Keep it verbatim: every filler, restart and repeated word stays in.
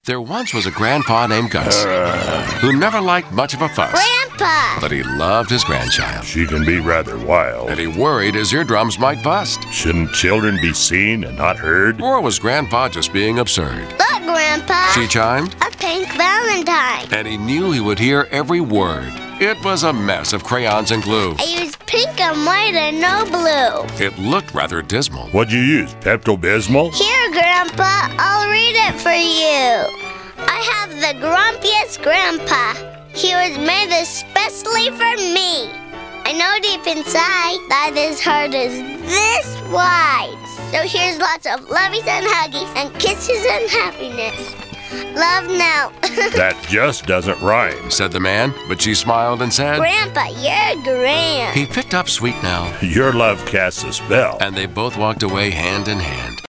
There once was a grandpa named Gus who never liked much of a fuss. Grandpa! But he loved his grandchild. She can be rather wild. And he worried his eardrums might bust. Shouldn't children be seen and not heard? Or was Grandpa just being absurd? Look, Grandpa! She chimed. A pink valentine. And he knew he would hear every word. It was a mess of crayons and glue. I used pink and white and no blue. It looked rather dismal. What'd you use, Pepto-Bismol? Here, Grandpa, I'll read it for you. I have the grumpiest grandpa. He was made especially for me. I know deep inside that his heart is this wide. So here's lots of lovies and huggies and kisses and happiness. Love now. That just doesn't rhyme, said the man, but she smiled and said, Grandpa, you're grand. He picked up Sweet Nell. Your love casts a spell. And they both walked away hand in hand.